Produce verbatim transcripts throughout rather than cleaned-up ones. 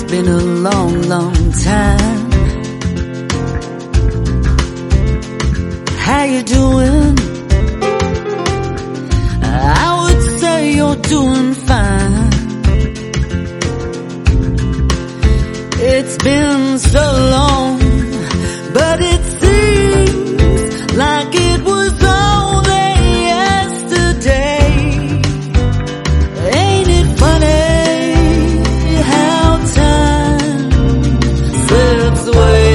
been a long, long time. How you doing? I would say you're doing fine. It's been so long, but it seems like it was only yesterday. Ain't it funny how time slips away?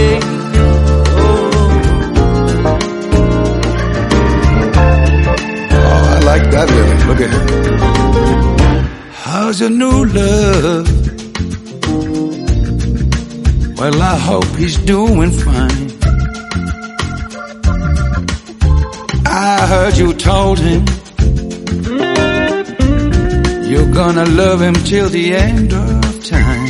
Oh, I like that lyric. Look at it. How's your new love? Well, I hope he's doing fine. I heard you told him you're gonna love him till the end of time.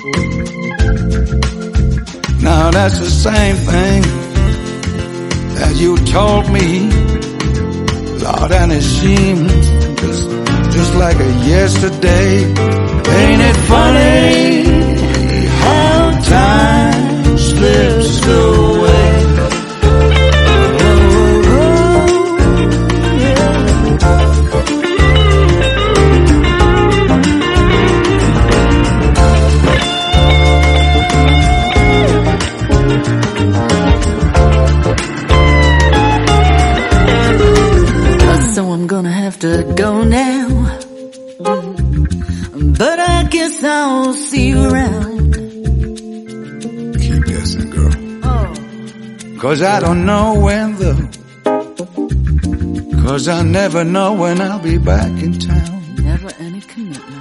Now that's the same thing that you told me, Lord, and it seems just, just like a yesterday. Ain't it funny how time slips away? So I'm gonna have to go now, but I guess I'll see you around. Keep guessing, girl. Oh. Cause I don't know when though. Cause I never know when I'll be back in town. Never any commitment.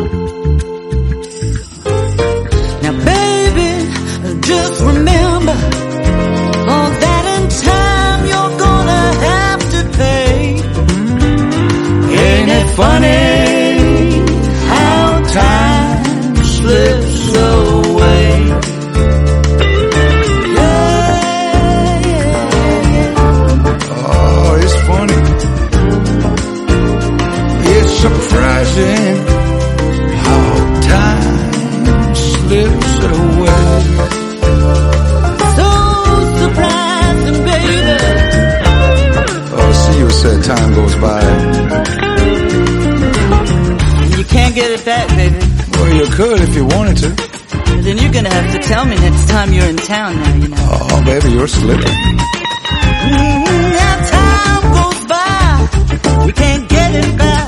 Now baby, just remember, all that in time you're gonna have to pay. Ain't it funny how time slips away? Yeah, yeah, yeah. Oh, it's funny. It's surprising how time slips away. So surprising, baby. Oh, see, you said time goes by. You can't get it back, baby. Well, you could if you wanted to. Then you're gonna have to tell me next time you're in town now, you know. Oh, baby, you're slipping. Mm, now time goes by, we can't get it back.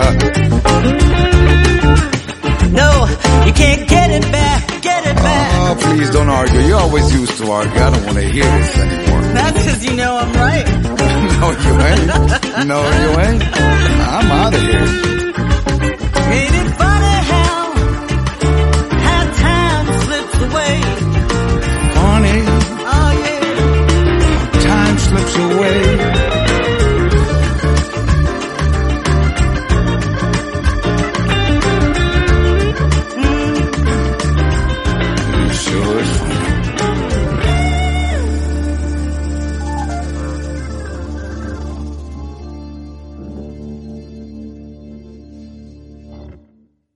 No, you can't get it back, get it back. Oh, please don't argue. You always used to argue. I don't want to hear this anymore. That's cause you know I'm right. No, you ain't. No, you ain't. I'm out of here. Ain't it fun?